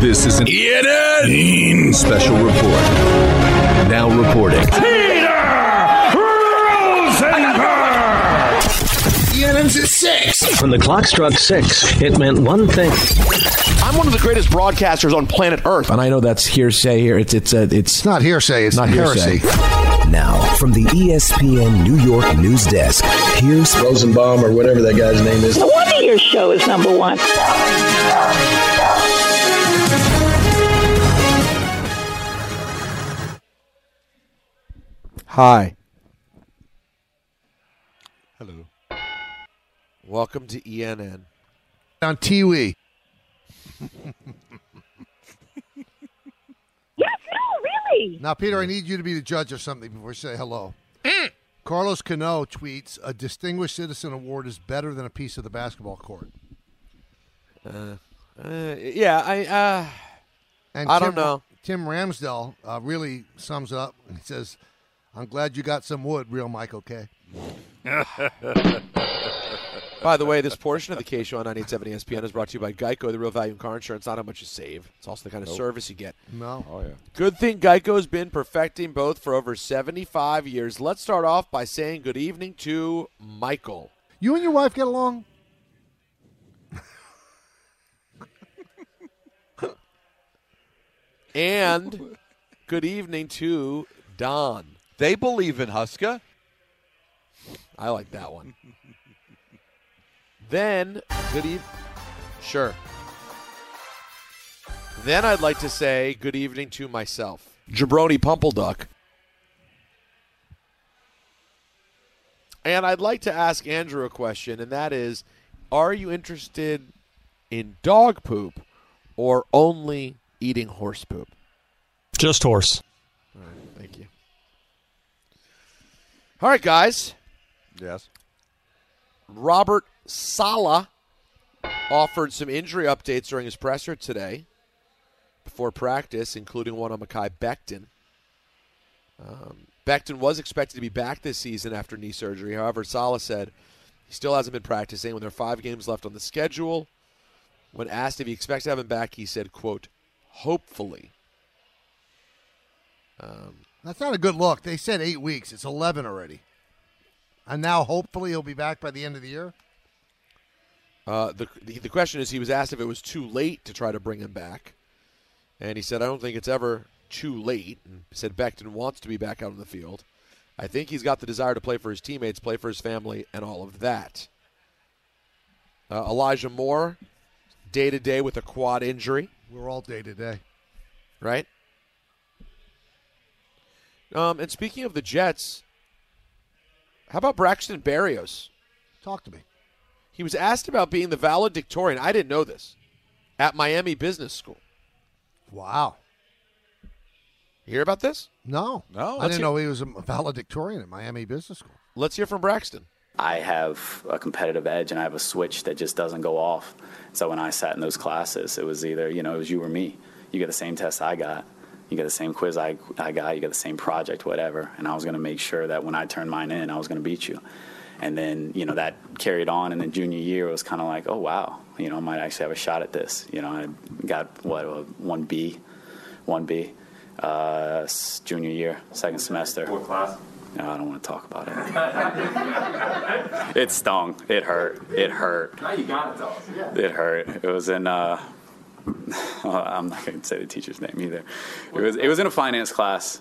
This is an ENN special report. Now reporting. Peter Rosenberg! ENN's at 6. When the clock struck 6, it meant one thing. I'm one of the greatest broadcasters on planet Earth. And I know that's hearsay here. It's not hearsay. It's not heresy. Now, from the ESPN New York news desk, here's Rosenbaum or whatever that guy's name is. No wonder your show is number one. Hi. Hello. Welcome to ENN. On Tiwi. Yes, no, really. Now, Peter, I need you to be the judge of something before you say hello. Carlos Cano tweets, a Distinguished Citizen Award is better than a piece of the basketball court. Yeah, I don't know. Tim Ramsdell really sums it up. He says, I'm glad you got some wood, real Mike, okay? By the way, this portion of the K-Show on 987 ESPN is brought to you by Geico, the real value in car insurance. Not how much you save. It's also the kind of service you get. No. Oh, yeah. Good thing Geico's been perfecting both for over 75 years. Let's start off by saying good evening to Michael. You and your wife get along? And good evening to Don. They believe in Huska. I like that one. Then, good evening. Sure. Then I'd like to say good evening to myself, Jabroni Pumpleduck. And I'd like to ask Andrew a question, and that is, are you interested in dog poop or only eating horse poop? Just horse. All right, thank you. All right, guys. Yes. Robert Saleh offered some injury updates during his presser today before practice, including one on Mekhi Becton. Becton was expected to be back this season after knee surgery. However, Saleh said he still hasn't been practicing when there are 5 games left on the schedule. When asked if he expects to have him back, he said, quote, hopefully. That's not a good look. They said 8 weeks. It's 11 already. And now hopefully he'll be back by the end of the year? The question is, he was asked if it was too late to try to bring him back. And he said, I don't think it's ever too late. And he said Becton wants to be back out on the field. I think he's got the desire to play for his teammates, play for his family, and all of that. Elijah Moore, day-to-day with a quad injury. We're all day-to-day. Right? And speaking of the Jets, how about Braxton Berrios? Talk to me. He was asked about being the valedictorian. I didn't know this. At Miami Business School. Wow. You hear about this? No. I didn't know he was a valedictorian at Miami Business School. Let's hear from Braxton. I have a competitive edge and I have a switch that just doesn't go off. So when I sat in those classes, it was either, it was you or me. You got the same test I got. You got the same quiz I got. You got the same project, whatever. And I was going to make sure that when I turned mine in, I was going to beat you. And then, that carried on. And then junior year, it was kind of like, oh, wow, I might actually have a shot at this. I got, a 1B, junior year, second semester. What class? No, I don't want to talk about it. It stung. It hurt. Now you got to tell us. Yeah. It hurt. It was in, I'm not going to say the teacher's name either. It was in a finance class.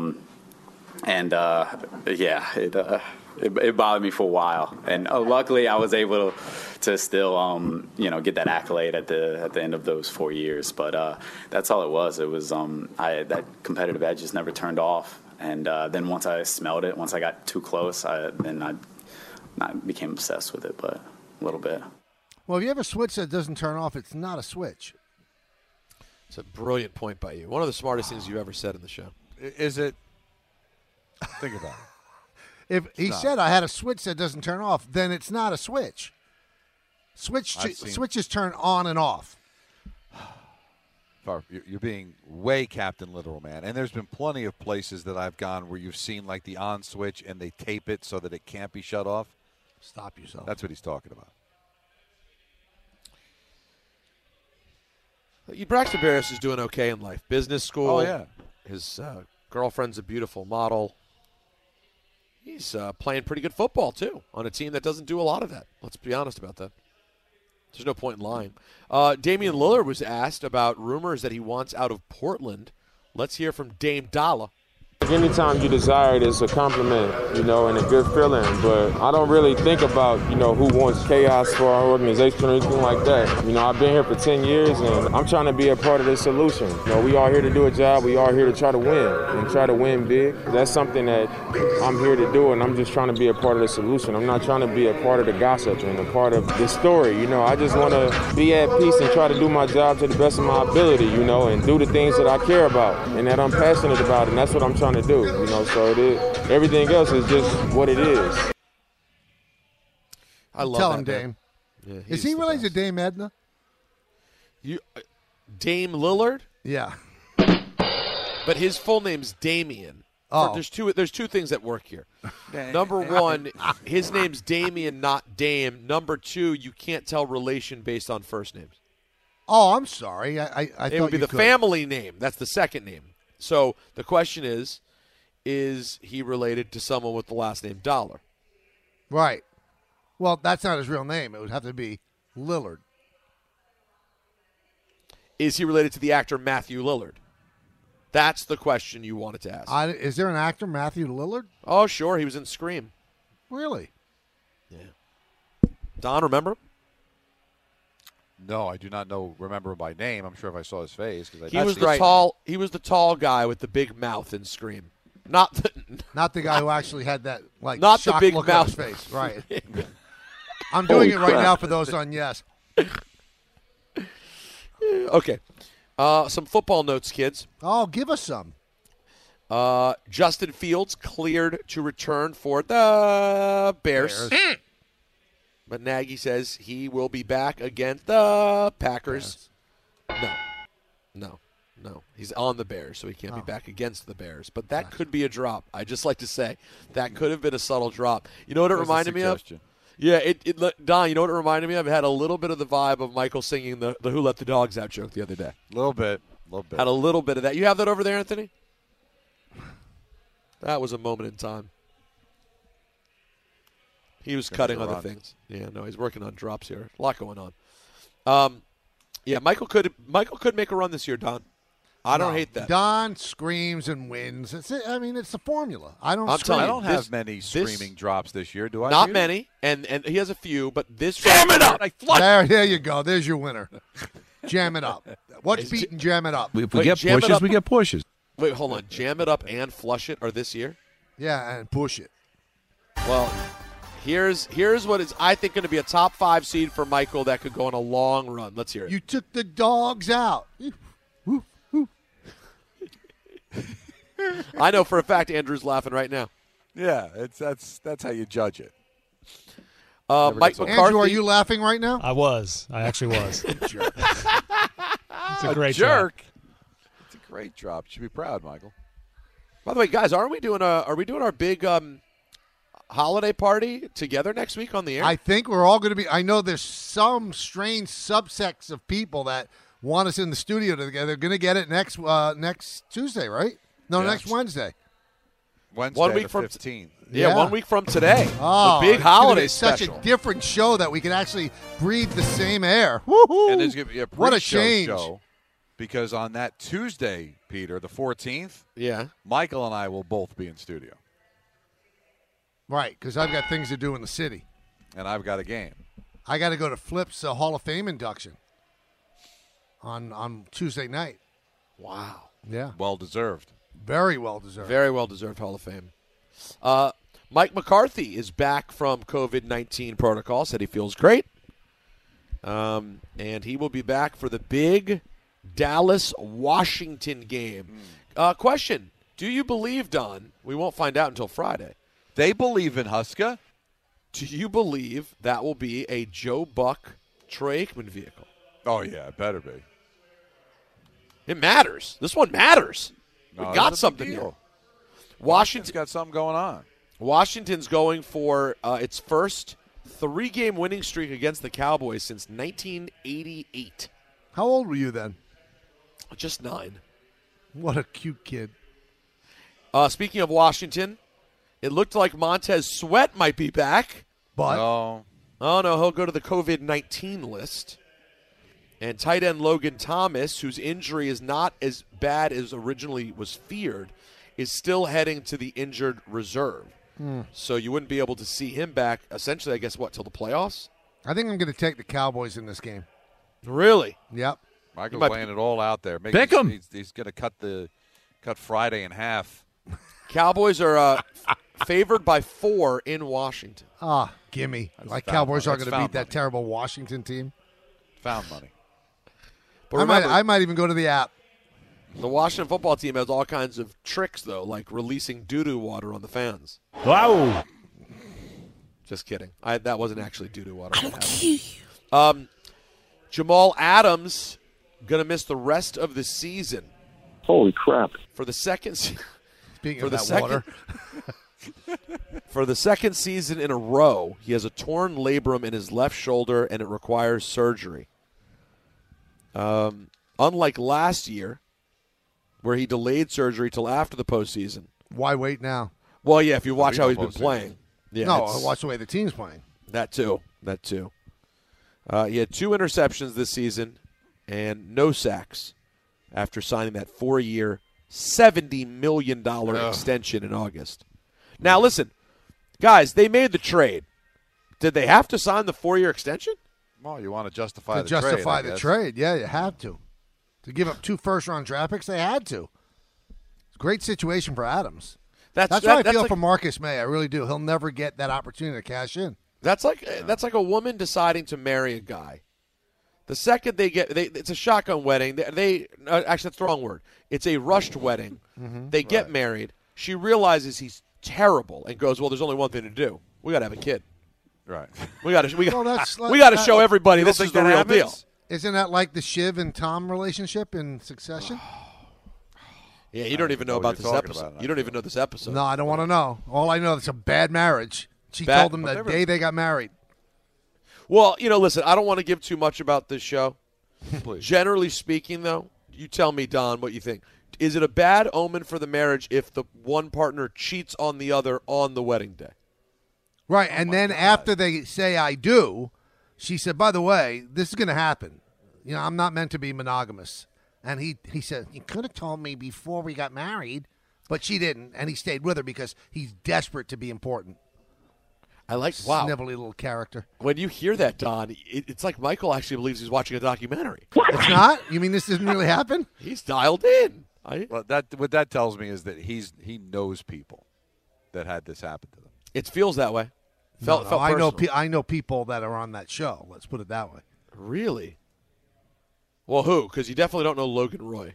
It bothered me for a while, and luckily I was able to still, get that accolade at the end of those 4 years. But that's all it was. It was that competitive edge just never turned off, and then once I smelled it, once I got too close, I became obsessed with it, but a little bit. Well, if you have a switch that doesn't turn off, it's not a switch. It's a brilliant point by you. One of the smartest things you've ever said in the show. Is it? Think about it. If he said I had a switch that doesn't turn off, then it's not a switch. Switches turn on and off. You're being way Captain Literal, man. And there's been plenty of places that I've gone where you've seen like the on switch and they tape it so that it can't be shut off. Stop yourself. That's what he's talking about. Braxton Berrios is doing okay in life. Business school. Oh, yeah. His girlfriend's a beautiful model. He's playing pretty good football, too, on a team that doesn't do a lot of that. Let's be honest about that. There's no point in lying. Damian Lillard was asked about rumors that he wants out of Portland. Let's hear from Dame Dollar. Anytime you desire it, it's a compliment, and a good feeling. But I don't really think about, who wants chaos for our organization or anything like that. I've been here for 10 years, and I'm trying to be a part of the solution. We are here to do a job. We are here to try to win and try to win big. That's something that I'm here to do, and I'm just trying to be a part of the solution. I'm not trying to be a part of the gossip and a part of the story. I just want to be at peace and try to do my job to the best of my ability, and do the things that I care about and that I'm passionate about, and that's what I'm trying to do, so everything else is just what it is. I love Tell that, him, Dame. Yeah, is he related to Dame Edna? Dame Lillard? Yeah. But his full name's Damian. Oh. There's two things at work here. Number one, his name's Damian, not Dame. Number two, you can't tell relation based on first names. Oh, I'm sorry. I thought it would be you the could. family name. That's the second name. So the question is he related to someone with the last name Dollar? Right. Well, that's not his real name. It would have to be Lillard. Is he related to the actor Matthew Lillard? That's the question you wanted to ask. Is there an actor, Matthew Lillard? Oh, sure. He was in Scream. Really? Yeah. Don, remember? No, I do not remember him by name. I'm sure if I saw his face. He was the tall guy with the big mouth in Scream. Not the guy who actually had that not shocked the big look mouth on his face. Right. I'm doing it right now for those on Yes. Okay. Some football notes, kids. Oh, give us some. Justin Fields cleared to return for the Bears. But Nagy says he will be back against the Packers. No. He's on the Bears, so he can't be back against the Bears. But that could be a drop. I just like to say that could have been a subtle drop. You know what it reminded me of? Yeah, Don, you know what it reminded me of? It had a little bit of the vibe of Michael singing the Who Let the Dogs Out joke the other day. A little bit. Had a little bit of that. You have that over there, Anthony? That was a moment in time. He was cutting other things. Yeah, no, he's working on drops here. A lot going on. Yeah, Michael could make a run this year, Don. I don't hate that. Don screams and wins. It's the formula. I don't have many screaming drops this year, do I? Not many, and he has a few, but this jam it up. There you go. There's your winner. Jam it up. What's beating jam it up? If we get pushes, we get pushes. Wait, hold on. Jam it up and flush it are this year? Yeah, and push it. Well, here's what is, I think, going to be a top 5 seed for Michael that could go on a long run. Let's hear it. You took the dogs out. I know for a fact Andrew's laughing right now. Yeah, that's how you judge it. Mike McCarthy. Andrew, are you laughing right now? I was. I actually was. Jerk. It's a great jerk. drop. It's a great drop. You should be proud, Michael. By the way, guys, are we doing our big holiday party together next week on the air? I think we're all going to be. I know there's some strange subsects of people that want us in the studio together. They're going to get it next Tuesday, right? No, next Wednesday. Wednesday, 1 week the from 15th. Yeah, 1 week from today. Oh, the big holiday special. Such a different show that we can actually breathe the same air. And there's going to be a what a pre-show change! Show because on that Tuesday, Peter, the 14th, yeah, Michael and I will both be in studio. Right, because I've got things to do in the city. And I've got a game. I got to go to Flip's Hall of Fame induction on Tuesday night. Wow. Yeah. Well deserved. Very well deserved. Very well deserved Hall of Fame. Mike McCarthy is back from COVID-19 protocol. Said he feels great. And he will be back for the big Dallas-Washington game. Question. Do you believe, Don, we won't find out until Friday. They believe in Huska. Do you believe that will be a Joe Buck, Troy Aikman vehicle? Oh, yeah, it better be. It matters. This one matters. No, we got something here. Washington's got something going on. Washington's going for its first 3-game winning streak against the Cowboys since 1988. How old were you then? Just 9. What a cute kid. Speaking of Washington, it looked like Montez Sweat might be back. But oh no, he'll go to the COVID-19 list. And tight end Logan Thomas, whose injury is not as bad as originally was feared, is still heading to the injured reserve. So you wouldn't be able to see him back, essentially, I guess, till the playoffs? I think I'm going to take the Cowboys in this game. Really? Yep. Michael's laying it all out there. Pick 'em. He's going to cut Friday in half. Cowboys are favored by 4 in Washington. Gimme. That's Cowboys money. aren't going to beat that terrible Washington team. Found money. But I remember, might even go to the app. the Washington football team has all kinds of tricks, though, like releasing doo-doo water on the fans. Wow. Just kidding. That wasn't actually doo-doo water. Jamal Adams going to miss the rest of the season. Holy crap. For the second Speaking of that water. For the second season in a row, he has a torn labrum in his left shoulder, and it requires surgery. Unlike last year, where he delayed surgery till after the postseason. Why wait now? Well, yeah, if you watch how he's been playing. Yeah, no, watch the way the team's playing. That too. He had 2 interceptions this season and no sacks after signing that 4-year, $70 million extension in August. Now, listen, guys, they made the trade. Did they have to sign the 4-year extension? Well, you want to justify the trade. Yeah, you have to. To give up 2 first-round draft picks, they had to. It's a great situation for Adams. That's how I feel for Marcus May. I really do. He'll never get that opportunity to cash in. That's like a woman deciding to marry a guy. The second it's a shotgun wedding. Actually, that's the wrong word. It's a rushed wedding. They get married. She realizes he's terrible and goes, "Well, there's only one thing to do. We got to have a kid. Right. We got to show everybody this is the real deal." Isn't that like the Shiv and Tom relationship in Succession? Yeah, you don't even know about this episode. You don't even know this episode. No, I don't want to know. All I know is it's a bad marriage. She told him the day they got married. Well, listen, I don't want to give too much about this show. Please. Generally speaking, though, you tell me, Don, what you think. Is it a bad omen for the marriage if the one partner cheats on the other on the wedding day? Right, and then after they say I do, she said, by the way, this is going to happen. I'm not meant to be monogamous. And he said, you could have told me before we got married, but she didn't, and he stayed with her because he's desperate to be important. Wow. Snivelly little character. When you hear that, Don, it's like Michael actually believes he's watching a documentary. It's not? You mean this didn't really happen? He's dialed in. Well, what that tells me is that he knows people that had this happen to them. It feels that way. I know people that are on that show. Let's put it that way. Really? Well, who? Because you definitely don't know Logan Roy.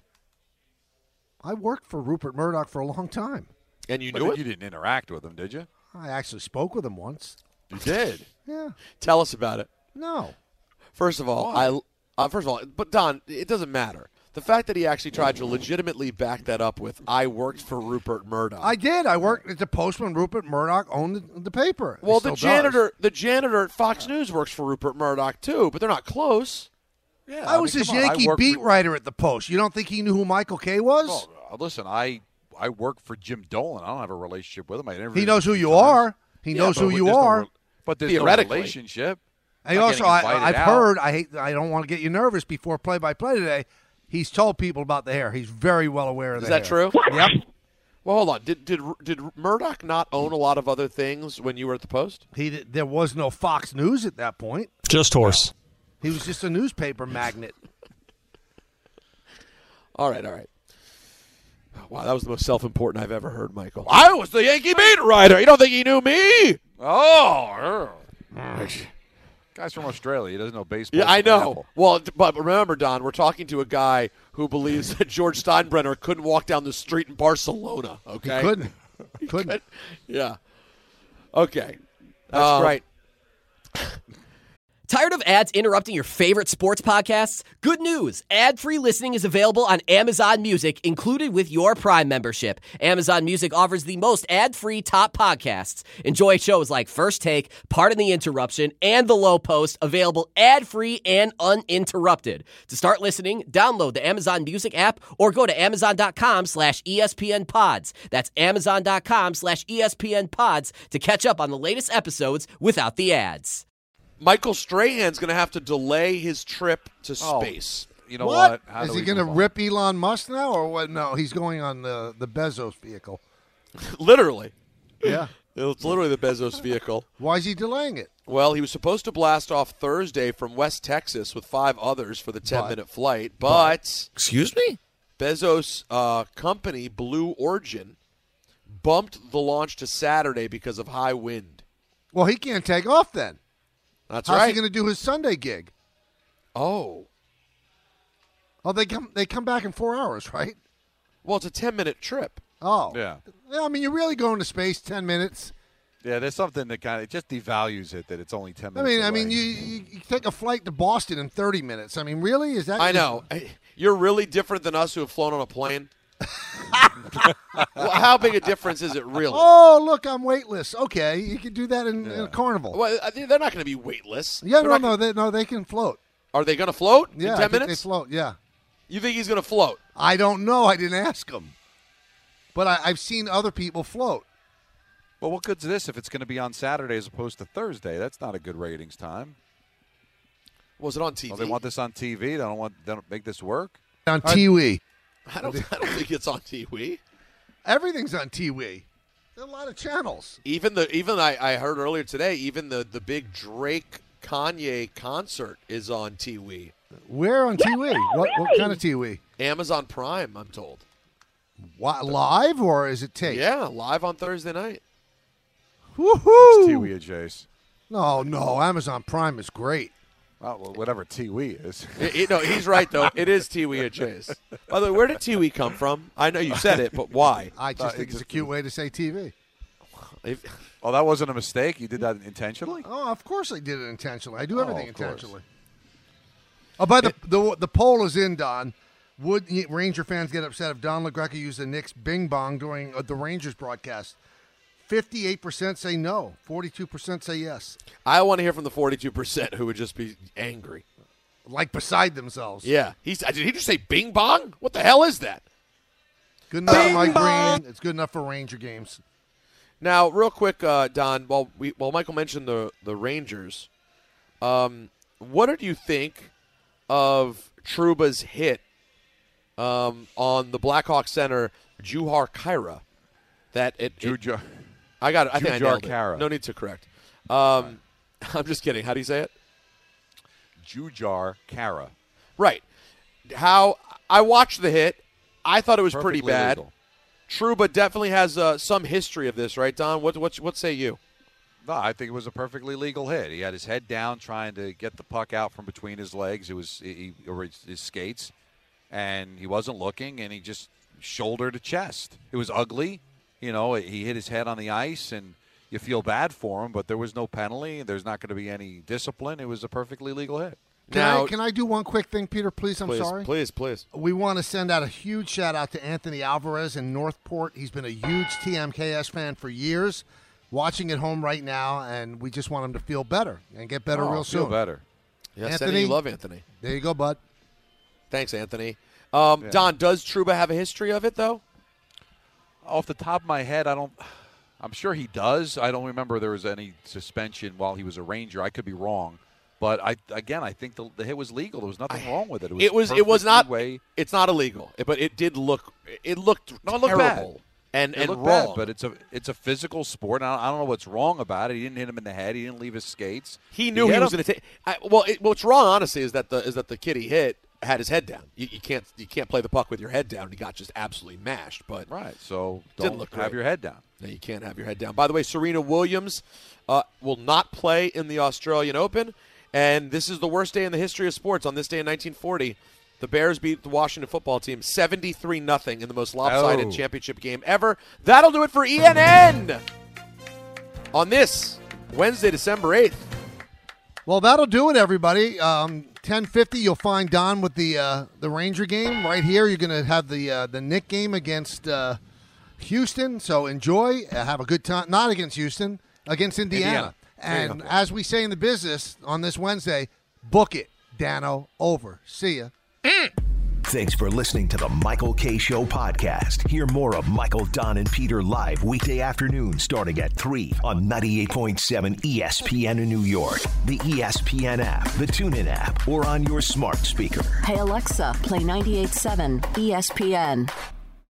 I worked for Rupert Murdoch for a long time. And you knew it? You didn't interact with him, did you? I actually spoke with him once. You did? Yeah. Tell us about it. No. First of all, but Don, it doesn't matter. The fact that he actually tried to legitimately back that up with, I worked for Rupert Murdoch. I did. I worked at the Post when Rupert Murdoch owned the paper. Well, the janitor at Fox News works for Rupert Murdoch too, but they're not close. Yeah, I was his Yankee beat writer at the Post. You don't think he knew who Michael Kay was? Well, listen, I work for Jim Dolan. I don't have a relationship with him. He knows who you are. He knows who you are. But there's no relationship. And also, I've heard. I don't want to get you nervous before play-by-play today. He's told people about the hair. He's very well aware of that. Is that true? Yep. Well, hold on. Did Murdoch not own a lot of other things when you were at the Post? There was no Fox News at that point. Just horse. He was just a newspaper magnate. All right. Wow, that was the most self-important I've ever heard, Michael. I was the Yankee beat writer. You don't think he knew me? Oh. Guy's from Australia. He doesn't know baseball. Yeah, I know. Well, but remember, Don, we're talking to a guy who believes that George Steinbrenner couldn't walk down the street in Barcelona. Okay, he couldn't. Yeah. Okay, that's right. Tired of ads interrupting your favorite sports podcasts? Good news! Ad-free listening is available on Amazon Music, included with your Prime membership. Amazon Music offers the most ad-free top podcasts. Enjoy shows like First Take, Pardon the Interruption, and The Low Post, available ad-free and uninterrupted. To start listening, download the Amazon Music app or go to amazon.com/ESPN Pods. That's amazon.com/ESPN Pods to catch up on the latest episodes without the ads. Michael Strahan's going to have to delay his trip to space. You know what? Is he going to rip Elon Musk now or what? No, he's going on the Bezos vehicle. Literally. Yeah. It's literally the Bezos vehicle. Why is he delaying it? Well, he was supposed to blast off Thursday from West Texas with 5 others for the 10-minute flight, but excuse me? Bezos' company, Blue Origin, bumped the launch to Saturday because of high wind. Well, he can't take off then. That's How's right. he going to do his Sunday gig? Oh, they come back in 4 hours, right? Well, it's a 10-minute trip. Oh. Yeah. I mean, you're really going to space 10 minutes. Yeah, there's something that kind of just devalues it that it's only 10 minutes. I mean, you take a flight to Boston in 30 minutes. I mean, really? Is that? I know. You're really different than us who have flown on a plane. Well, how big a difference is it really? Oh, look, I'm weightless. Okay, you can do that in a carnival. Well, they're not going to be weightless. Yeah, they can float. Are they going to float Yeah, in 10 minutes? They float, yeah. You think he's going to float? I don't know. I didn't ask him. But I've seen other people float. Well, what good's this if it's going to be on Saturday as opposed to Thursday? That's not a good ratings time. Was it on TV? Well, they want this on TV. They don't make this work On TV. I don't think it's on TV. Everything's on TV. There are a lot of channels. I heard earlier today, even the big Drake Kanye concert is on TV. Where on TV? What kind of TV? Amazon Prime, I'm told. What, live or is it tape? Yeah, live on Thursday night. Woohoo! Tiwi, Jace. No, Amazon Prime is great. Well, whatever Tiwi is. No, he's right, though. It is Tiwi Chase. By the way, where did Tiwi come from? I know you said it, but why? I just think it's a cute way to say TV. Oh, that wasn't a mistake? You did that intentionally? Oh, of course I did it intentionally. I do everything intentionally. Oh, but the poll is in, Don. Would Ranger fans get upset if Don LaGreca used the Knicks bing bong during the Rangers broadcast? 58% say no. 42% say yes. I want to hear from the 42% who would just be angry. Like beside themselves. Yeah. Did he just say bing bong? What the hell is that? Good enough for Mike Green. It's good enough for Ranger games. Now, real quick, Don, while Michael mentioned the Rangers, what did you think of Trouba's hit on the Blackhawk center, Juhar Khaira? I got it. I think I nailed it. No need to correct. I'm just kidding. How do you say it? Jujar Khaira. Right. How I watched the hit. I thought it was pretty bad. Legal. Trouba definitely has some history of this, right, Don? What say you? No, I think it was a perfectly legal hit. He had his head down trying to get the puck out from between his legs. It was his skates, and he wasn't looking, and he just shoulder to chest. It was ugly. You know, he hit his head on the ice, and you feel bad for him, but there was no penalty. There's not going to be any discipline. It was a perfectly legal hit. Can I do one quick thing, Peter, please? I'm sorry. Please. We want to send out a huge shout-out to Anthony Alvarez in Northport. He's been a huge TMKS fan for years, watching at home right now, and we just want him to feel better and get better real soon. Feel better. Yes, Anthony, you love Anthony. There you go, bud. Thanks, Anthony. Don, does Trouba have a history of it, though? Off the top of my head, I'm sure he does. I don't remember there was any suspension while he was a Ranger. I could be wrong. But I think the hit was legal. There was nothing wrong with it. It was not. It's not illegal, but it did look. It looked terrible bad. and looked wrong. Bad, but it's a physical sport. I don't know what's wrong about it. He didn't hit him in the head. He didn't leave his skates. He knew he was going to take. What's wrong, honestly, is that the kid he hit had his head down. You can't play the puck with your head down. He got just absolutely mashed. But right, so didn't look have great. your head down. No, you can't have your head down. By the way, Serena Williams will not play in the Australian Open. And this is the worst day in the history of sports. On this day in 1940, the Bears beat the Washington football team 73-0 in the most lopsided championship game ever. That'll do it for ENN on this Wednesday, December 8th. Well, that'll do it, everybody. 10:50, you'll find Don with the Ranger game right here. You're going to have the Knick game against Houston. So enjoy. Have a good time. Not against Houston, against Indiana. And as we say in the business on this Wednesday, book it, Dano. Over. See ya. Thanks for listening to the Michael K. Show podcast. Hear more of Michael, Don, and Peter live weekday afternoon starting at 3 on 98.7 ESPN in New York, the ESPN app, the TuneIn app, or on your smart speaker. Hey, Alexa, play 98.7 ESPN.